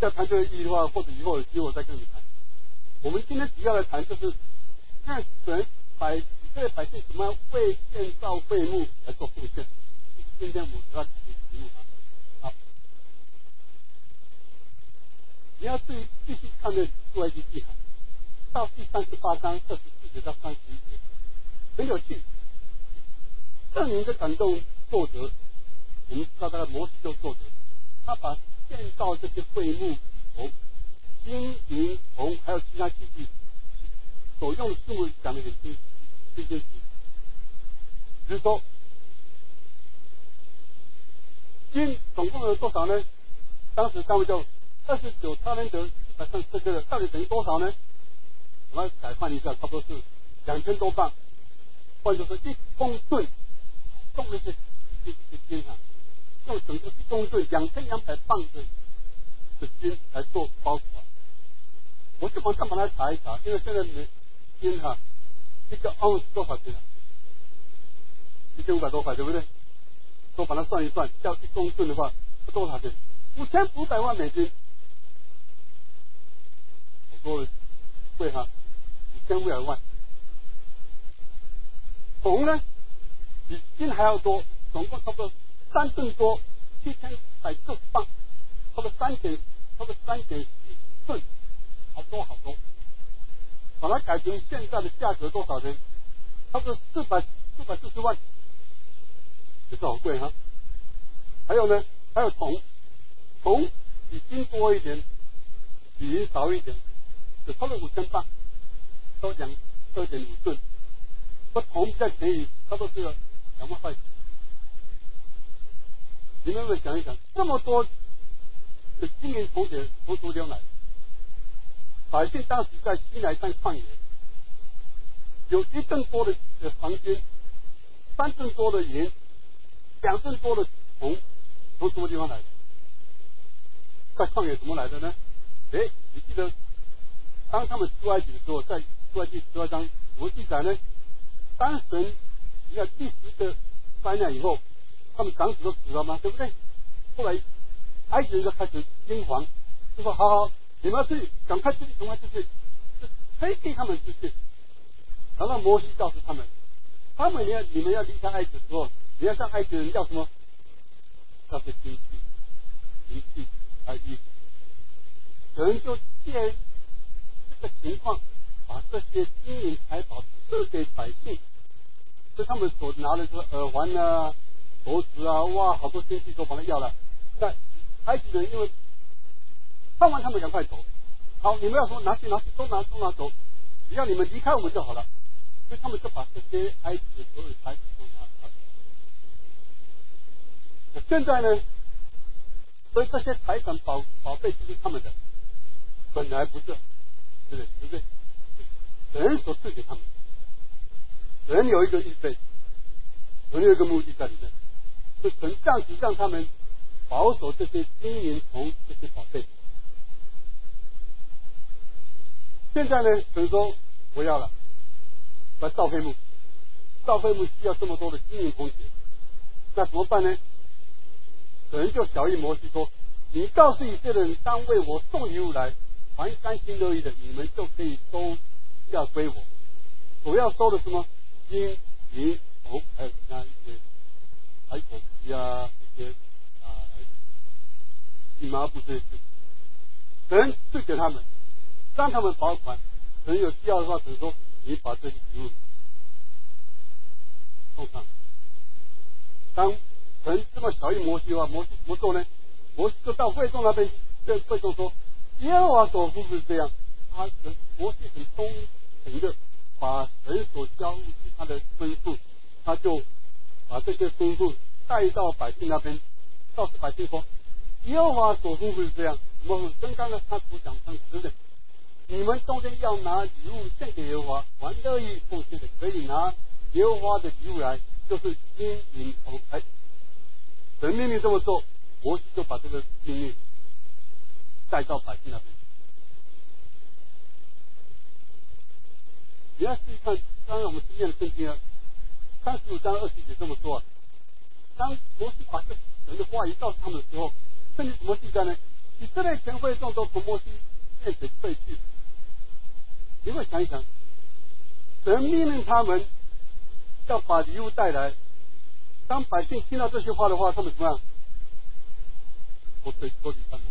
要谈这个意义的话，或者以后有机会我再跟你们谈。我们今天主要来谈就是看神以色列百姓怎么样为建造会幕来做奉献，这是今天我们主要谈的题目啊。好，你要继续看那出埃及记到第38章24节到31节，很有趣。圣灵的感动作者，我们知道那个摩西就作者，他把建造这些会幕里头金银铜还有其他器具所用的数目讲得很清楚。比如说金总共有多少呢？当时单位叫29他连得130这个到底等于多少呢？我们改换一下，差不多是2000多磅，或者说1公吨，重那些金啊，用整个1公吨2200磅的金来做包裹。我就马上把它查一查，因为现在金哈一个盎司多少钱啊？1500多块，对不对？我把它算一算，叫1公吨的话，多少钱？5500万美金，好多贵哈，5500万。铜呢，比金还要多，总共差不多3吨多，7140磅，差不多3.4吨，好多好多。把它改成现在的价格多少呢？差不多440万，也是好贵哈。还有呢，还有铜比金多一点，比银少一点，只差不多5000磅，都2.5吨。不铜比较便宜，差不多是2万块钱。你们有没有想一想，这么多的金银铜铁从哪里来？百姓当时在西奈山旷野，有1吨多的黄金，3吨多的银，2吨多的铜，从什么地方来的？在旷野怎么来的呢？你记得当他们出埃及的时候，在出埃及12章怎么记载呢？当神你看第10个灾难以后，他们长子都死了吗？对不对？后来埃及人就开始惊惶，就说好，你们要出去，赶快出去，就推进他们出去。然后摩西告诉他们你们要离开埃及的时候，你要向埃及人要什么？要是金器、银器还有衣服。神就借这个情况，把这些金银财宝赐给百姓，所以他们所拿的这个耳环啊、脖子啊，哇，好多金器都把它要了。但埃及人因为看完他们赶快走，好，你们要说拿去，都拿走，只要你们离开我们就好了。所以他们就把这些埃及的所有财宝都拿走。现在呢，所以这些财产宝贝就是他们的，本来不是，对不对？人所赐给他们，人有一个预备，人有一个目的在里面，是神这样子让他们保守这些金银铜这些宝贝。现在呢，神说不要了，来造会幕，造会幕需要这么多的金银铜铁，那怎么办呢？神就晓谕摩西说：“你告诉以色列人，当为我送礼物来，凡甘心乐意的，你们就可以收要归我。所要收的什么金银铜，还有其他一些海狗皮啊，这些蓖麻布这些事情，神赐给他们，让他们保管。神有需要的话，神说你把这些礼物送上。当神这么晓谕摩西的话，摩西怎么做呢？摩西就到会众那边，对会众说：耶和华所吩咐是这样。摩西很忠诚的把神所交付给他的吩咐，他就把这些吩咐带到百姓那边，告诉百姓说：耶和华所吩咐是这样。我们跟刚才他所讲相似的，你们中间要拿礼物献给耶和华，还乐意奉献的，可以拿耶和华的礼物来，就是金银铜。神命令这么做，摩西就把这个命令带到百姓那边。你要注意看，刚刚我们今天的圣经啊，35章20节这么说当摩西把这神的话语告诉他们的时候，圣经怎么记载呢？ 以色列全会众都从摩西面前退去。你会想一想，神命令他们要把礼物带来，当百姓听到这些话的话，他们怎么样？我可以脱离他们。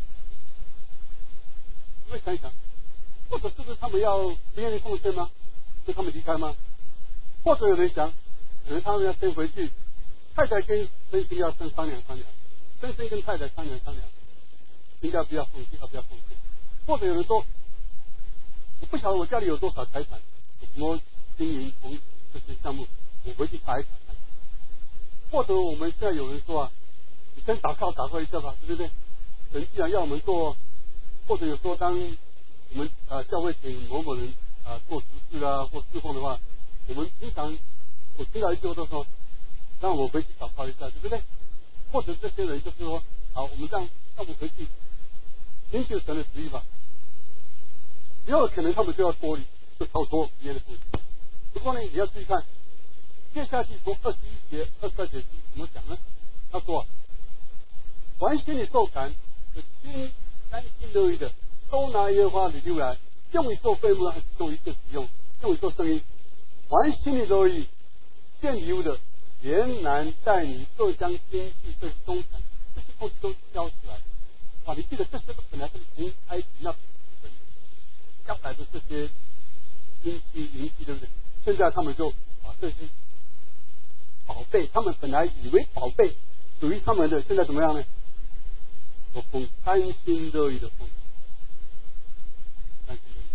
你会想一想，或者是不是他们要不愿意奉献吗？所以他们离开吗？或者有人想，可能他们要先回去，太太跟先生要商量，先生跟太太商量，应该不要奉献，要不要奉献？或者有人说，我不晓得我家里有多少财产，有什么经营从这些项目，我回去查一查看。或者我们现在有人说啊，你先祷告一下吧，对不对？神既然要我们做，或者有说当我们教会请某某人做执事啊或侍奉的话，我们经常我听到一句话都说，让我回去祷告一下，对不对？或者这些人就是说，好，我们让我们回去寻求神的旨意吧。以后可能他们就要脱离，就逃脱别人的故事。不过呢，你要注意看，接下去从21节、22节怎么讲呢？他说，凡心里受感，心甘心乐意的，都拿耶和华的礼物来，用以做废物，还是用一切使用，用以做生意。凡心里乐意献礼物的，原来带你各将经济这中产，这些东西都交出来。哇，你记得这些都本来是从埃及那交来的这些经济银器，对不对？现在他们就把这些宝贝，他们本来以为宝贝属于他们的，现在怎么样呢？我奉甘心乐意的奉献，甘心乐意，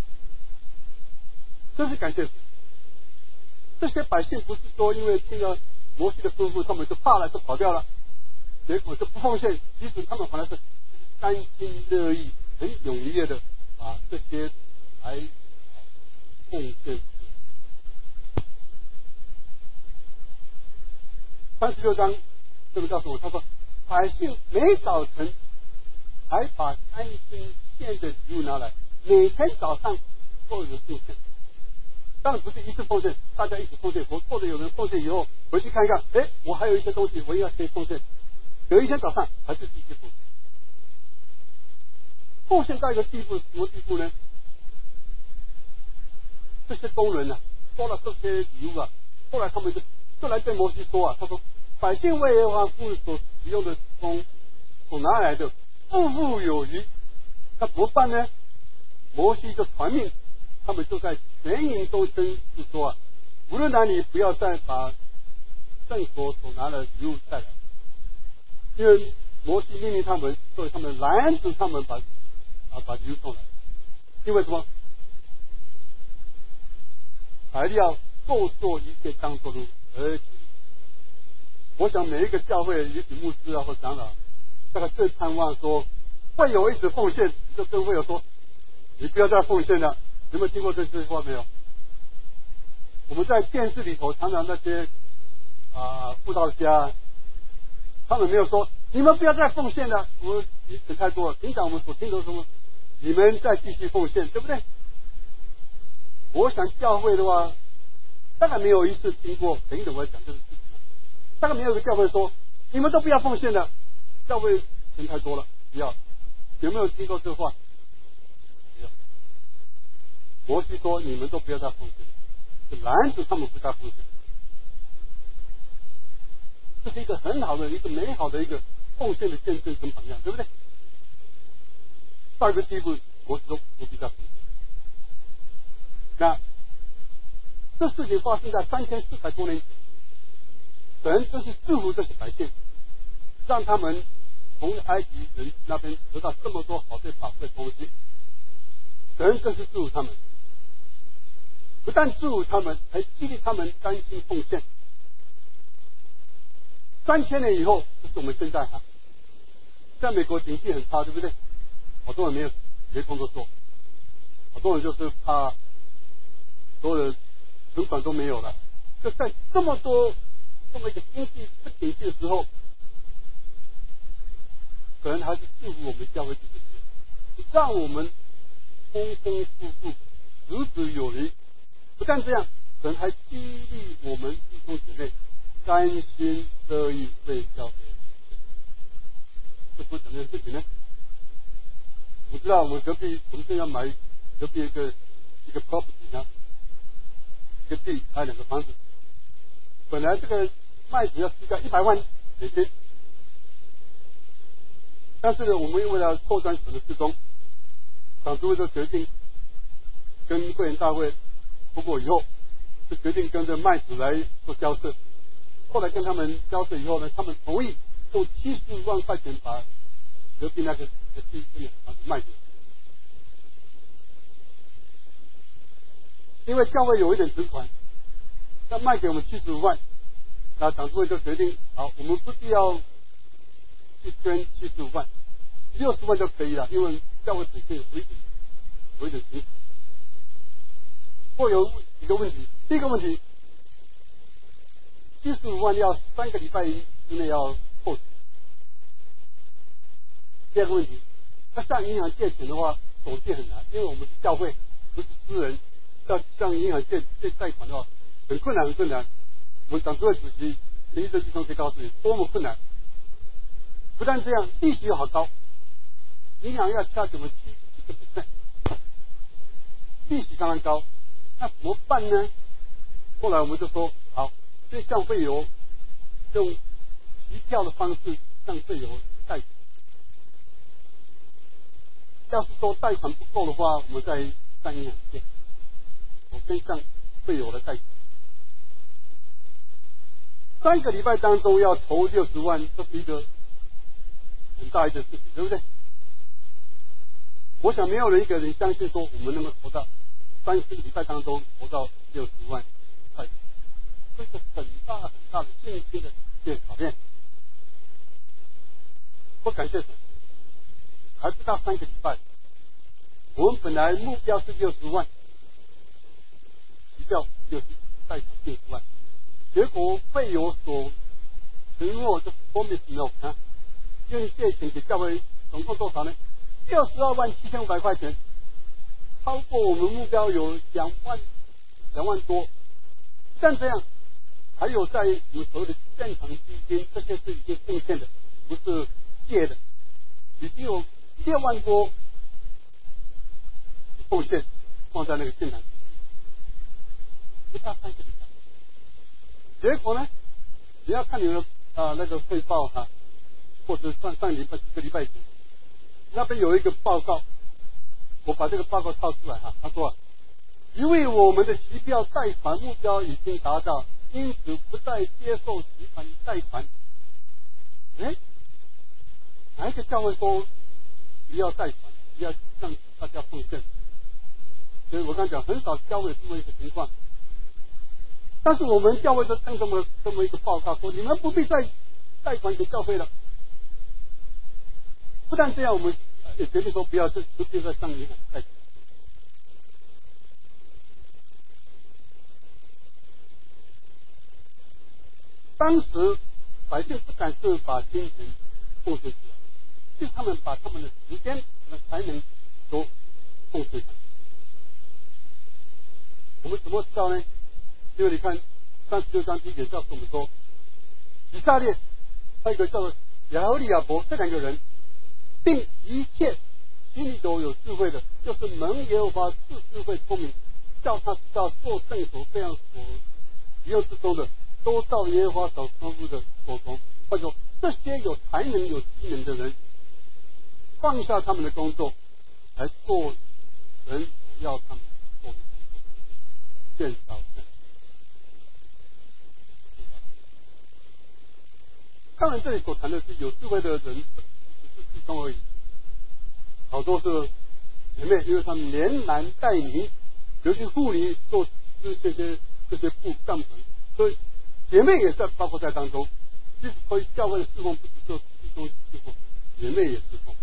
真是感谢神。这些百姓不是说因为听了摩西的吩咐，他们就怕了，就跑掉了，结果就不奉献。其实他们反而是甘心乐意、很踊跃的把这些来奉献。36章这个告诉我，他说百姓每早晨还把甘心献的礼物拿来，每天早上都有人奉献。当然不是一次奉献，大家一起奉献，或者有人奉献以后回去看一看，哎，我还有一些东西我也要可以奉献。有一天早上还是继续奉献。奉献到一个地步，什么地步呢？这些工人啊，收了这些礼物啊，后来他们就来对摩西说啊，他说百姓为耶和华父所使用的工所拿来的富富有余，那怎么办呢？摩西就传命，他们就在全营都宣誓说啊，无论哪里不要再把圣所所拿的礼物带来，因为摩西命令他们，所以他们拦止他们把礼物送来。因为什么？材料够做一切当做路，而且我想每一个教会，也许牧师啊或长老，大概最盼望说会友一直奉献，就跟会友说，你不要再奉献了。有没有听过这句话没有？我们在电视里头常常那些布道家，他们没有说你们不要再奉献了，我们你想太多了。平常我们所听到什么，你们再继续奉献，对不对？我想教会的话，大概没有一次听过，等一等我要讲这个事情，大概没有一个教会说你们都不要奉献了，教会人太多了，不要。有没有听过这话？没有。摩西说你们都不要再奉献了，就拦止他们不再奉献。这是一个很好的、一个美好的一个奉献的见证跟榜样，对不对？到一个地步，摩西说不必再奉献。那这事情发生在3400多年前，神真是祝福这些百姓，让他们从埃及人那边得到这么多好的宝贵的东西。神真是祝福他们，不但祝福他们，还激励他们甘心奉献。3000年以后，就是我们现在在美国经济很差，对不对？好多人没工作做，好多人就是怕所有的存款都没有了。就在这么一个经济不景气的时候，神还是祝福我们教会弟兄姐妹，让我们丰丰富富、子子有余。不但这样，神还激励我们弟兄姐妹甘心乐意为教会。这不怎么样事情呢？ 我知道我们隔壁，我们正要买隔壁一个 property 啊，一个地，还有2个房子。本来这个卖主要是在100万美金，但是呢，我们为了拓展可能施工，党主会就决定跟会员大会通过以后，就决定跟着卖主来做交涉。后来跟他们交涉以后呢，他们同意用70万块钱把隔壁那个地跟房子卖掉。因为教会有一点执款，要卖给我们75万，那党主会就决定，好，我们不必要去捐75万，60万就可以了，因为教会本身有一点执款。会有几个问题，第一个问题，75万要3个礼拜之内要扣除。第二个问题，那向银行借钱的话，手续很难，因为我们是教会，不是私人，要向银行借贷款的话，很困难，很困难。我们党主会主席林义正弟兄可以告诉你，多么困难。不但这样，利息又好高，银行要charge我们7%，利息相当高，那怎么办呢？后来我们就说，好，就向会友用期票的方式向会友贷款。要是说贷款不够的话，我们再向银行借。我先向会友来贷款。3个礼拜当中要筹60万，这是一个很大一件事情，对不对？我想没有人一个人相信说我们能够筹到30个礼拜当中筹到60万块钱，这是很大很大的信心的一件考验。不感谢神，还不到3个礼拜，我们本来目标是60万，提交就是贷款60万，结果会有所承诺就 promise no 啊，愿意借钱给教会，总共多少呢？62万7500块钱，超过我们目标有2万多。但这样，还有在我们所谓的现场基金，这些是已经奉献的，不是借的，已经有6万多奉献放在那个现场基金，不到3个礼拜。结果呢，你要看你的那个汇报哈，或者上几个礼拜前，那边有一个报告，我把这个报告抄出来哈。他说，因为我们的期票贷款目标已经达到，因此不再接受期款贷款。哪一个教会说不要贷款，不要让大家奉献？所以我刚讲，很少教会这么一个情况。但是我们教会就登这么一个报告说，你们不必再贷款给教会了。不但这样，我们也决定说不必再向银行贷款。当时百姓不但是把金钱奉献出来，是他们把他们的时间和才能都奉献上来。我们怎么知道呢？因为你看36章第1节告诉我们说，以色列还有一个叫做亚利亚伯，这2个人，并一切心里都有智慧的，就是蒙耶和华赐智慧聪明，叫他知道做圣所这样所使用之中的，都照耶和华所吩咐的所从。或者说，这些有才能有技能的人，放下他们的工作，来做神所要他们做的工作，建造圣。当然，这里所谈的是有智慧的人，不只是弟兄而已，好多是姐妹，因为他们连男带女，尤其妇女做这些布帐篷，所以姐妹也在包括在当中。即使可以教会的侍奉，不只做弟兄侍奉，姐妹也侍奉。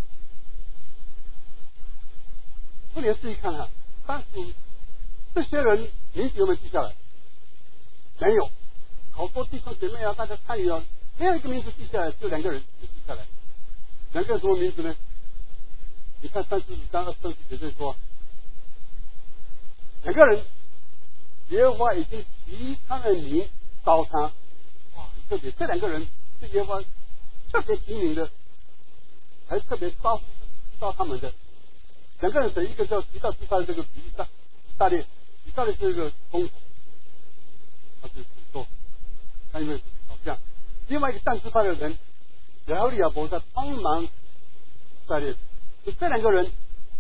我连试一看哈，当时这些人名字有没有记下来？没有，好多弟兄姐妹啊，大家参与啊，没有一个名字记下来，就2个人也记下来。2个人什么名字呢？你看35章24节这说，2个人，耶和华已经提他的名召他，哇，很特别。这2个人是耶和华特别提名的，还特别招呼召他们的两个人，谁一个叫提到支派的这个以色列，以色列是一个公头，他是主做，他因为吵架。另外一个但支派的人亚利亚伯在帮忙以色列，就这两个人，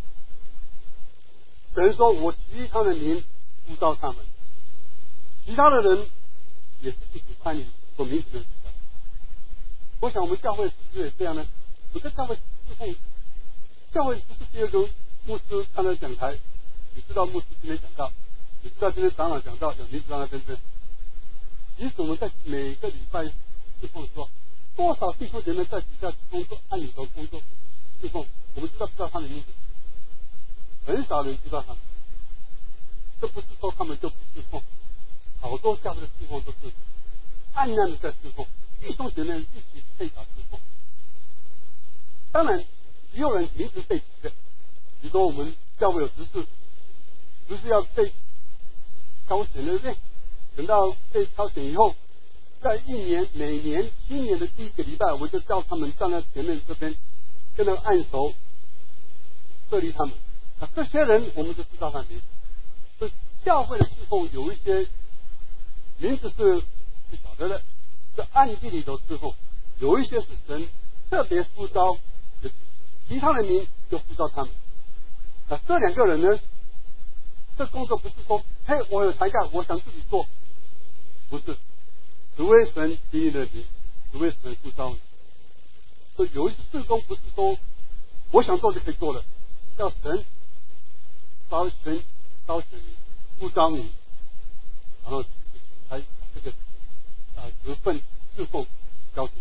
神说我提他的名呼召他们，其他的人也是一起参与所名字的。我想我们教会是不是也这样呢？我在教会侍奉，教会不是只有一个牧师站在讲台，你知道牧师今天讲到，你知道今天长老讲到，有名字让他跟着。其实我们在每个礼拜侍奉的时候，多少弟兄姐妹在底下工作，按理头工作侍奉，我们知道他的名字，很少人知道他们。这不是说他们就不侍奉，好多教会的侍奉都是暗暗的在侍奉。弟兄姐妹一起配搭侍奉，当然也有人名字被提的，比如说我们教会有执事要被挑选，对不对？等到被挑选以后，在每年新年的第一个礼拜，我就叫他们站在前面这边，跟那个按手设立他们。这些人我们就知道他的名字。所以教会的侍奉有一些名字是不晓得的。在暗地里头侍奉，有一些是神特别呼召，其他的名就呼召他们。这两个人呢，这工作不是说，嘿，我有才干，我想自己做，不是，除非神提你的名，除非神呼召你。所以有一些事工不是说我想做就可以做了，要神招选你，呼召你，然后才这个职分侍奉交出。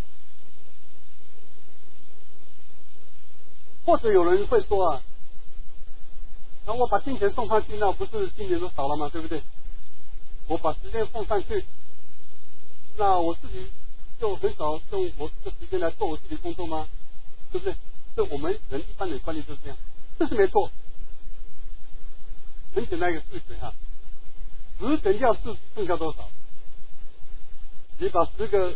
或者有人会说啊，那我把金钱送上去，那不是金钱都少了吗？对不对？我把时间放上去，那我自己就很少用我的时间来做我自己的工作吗？对不对？这我们人一般的观念就是这样，这是没错。很简单一个数学啊，10减掉4剩下多少？你把10个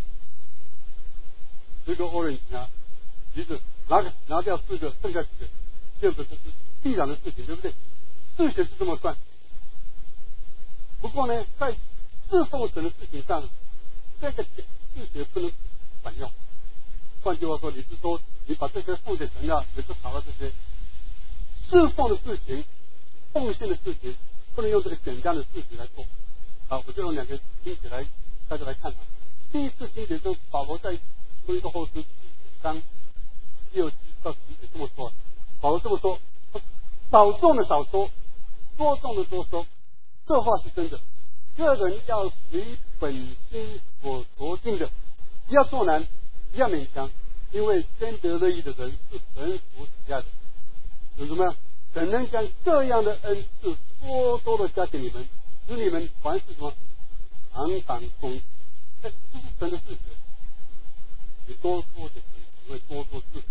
orange 啊，橘子拿掉4个，剩下几个？6个，这是必然的事情，对不对？数学是这么算。不过呢，在侍奉神的事情上，这个数学不能反用。换句话说，你是说你把这些付给神啊，也是少了这些侍奉的事情、奉献的事情，不能用这个简单的数学来做。好，我就用2个经节来大家来看看。第一次经节就保罗在哥林多后书9章6到10节这么说，保罗这么说：少种的少说，多种的多说。这话是真的。个人要随本心所酌定的，不要做难，不要勉强，因为先得乐意的人是神所喜爱的。有什么样？怎能将这样的恩赐多多的加给你们，使你们凡是什么常常充足？这是神的事实。你多多的神只会多多赐。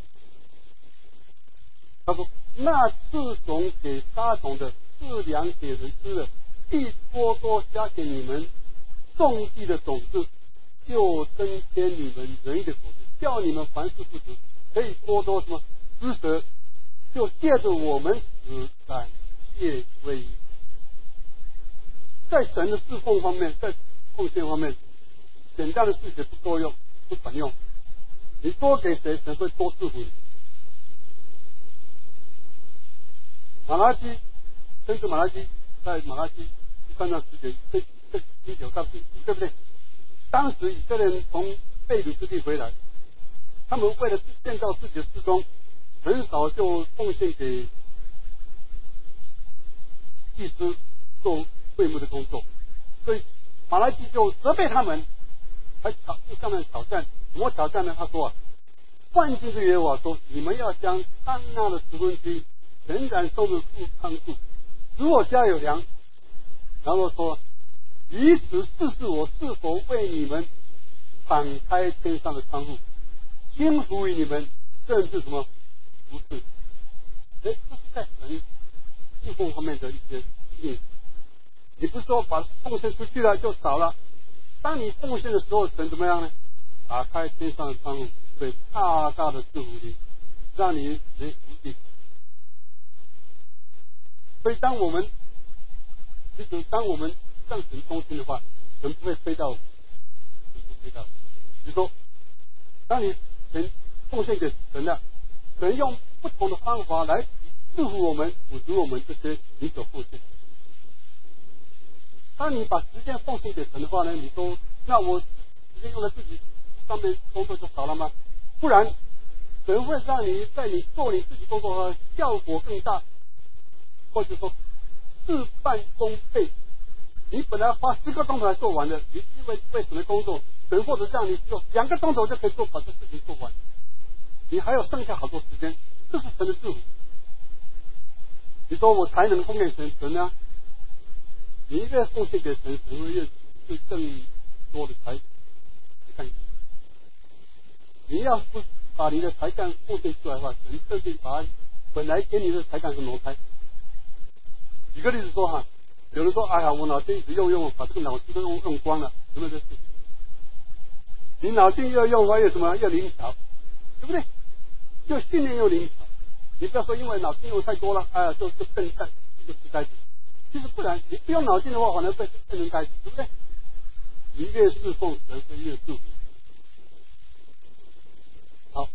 他说：那赐种给撒种的，赐粮给人吃的，必多多加给你们种地的种子，就增添你们仁义的果子，叫你们凡事不足，可以多多什么施舍，就借着我们使感谢归于。在神的侍奉方面，在奉献方面，简单的事情不够用，不管用。你多给谁，神会多祝福你。马拉基，甚至马拉基在马拉基3章10节，这经节告诉你，对不对？当时以色列人从被掳之地回来，他们为了建造自己的事工，很少就奉献给祭司做会幕的工作，所以马拉基就责备他们，就上面挑战。怎么挑战呢？他说万军之耶和华说，你们要将当纳的10分之一全然收入仓库，使我家有粮。然后说，以此试试我是否为你们敞开天上的窗户，轻服于你们，甚至什么不是。这是在神侍奉方面的一些意思。你不是说把奉献出去了就少了，当你奉献的时候，神怎么样呢？打开天上的窗户，对大大的祝福你， 让你能无尽。所以当我们向神忠心的话，神不会飞到我们，神不会飞到我们。比如说，当你奉献给神了，神用不同的方法来祝福我们、补足我们这些你所奉献。当你把时间奉献给神的话呢，你说那我时间用在自己上面工作就少了吗？不然，神会让你在你做你自己工作的效果更大，或者说事半功倍。你本来花10个钟头来做完的，你因为神的工作，神或者让你只有2个钟头就可以把这事情做完，你还有剩下好多时间，这是神的祝福。你说我才能奉献神呢？你越奉献给神，神会更多的才干。你要不把你的才干奉献出来的话，神甚至把本来给你的才干是挪开。举个例子说哈，有人说哎呀，我脑筋一直用，把这个脑筋都用光了，有没有这事情？你脑筋越用的话，越什么？越灵巧，对不对？又训练又灵巧。你不要说因为脑筋用太多了，哎呀，就笨蛋，就痴呆子。其实不然，你不用脑筋的话，反而变成呆子，对不对？你越侍奉神，会越祝福。好，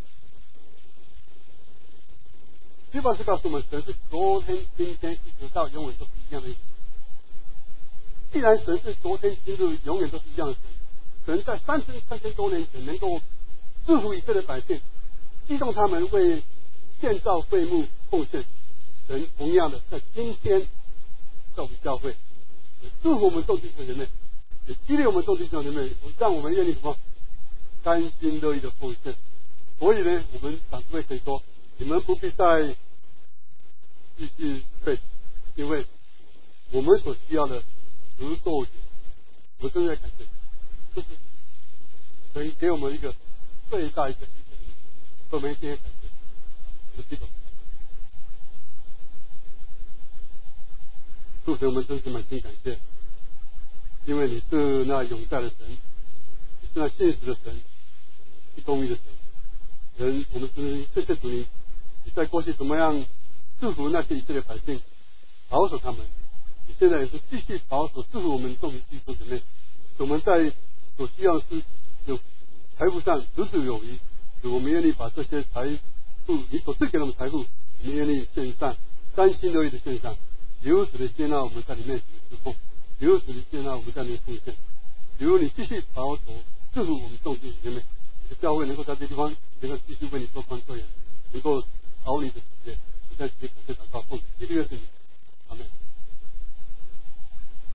律法师告诉我们，神是昨天、今天一直到永远都是一样的。既然神是昨天、今日永远都是一样的神，神在3000多年前能够祝福以色列百姓，激动他们为建造会幕奉献。神同样的在今天在我们教会，也祝福我们众弟兄姐妹，也激励我们众弟兄姐妹，让我们愿意什么甘心乐意的奉献。所以呢，我们长辈可以说，你们不必再继续背，因为我们所需要的足够久。我真的感谢，这是神给我们一个最大一个恩典，我们今天感谢，我记得。祝神，我们真是满心感谢，因为你是那永在的神，你是那信实的神，是公义的神。我们是谢谢主你在过去怎么样祝福那些以色列百姓，保守他们，你现在也是继续保守祝福我们众弟兄姐妹。我们在所需要是有财富上足足有余，我们愿意把这些财富，你所赐给我们财富，我们愿意献上，甘心乐意的献上。由此的接纳我们在你面前的侍奉，由此的接纳我们在你的奉献，由你继续保守祝福我们众弟兄姐妹，你的教会能够在这地方能够继续为你做光做盐，能够讨你的喜悦。我在此感谢祷告，奉基督的圣名，阿门。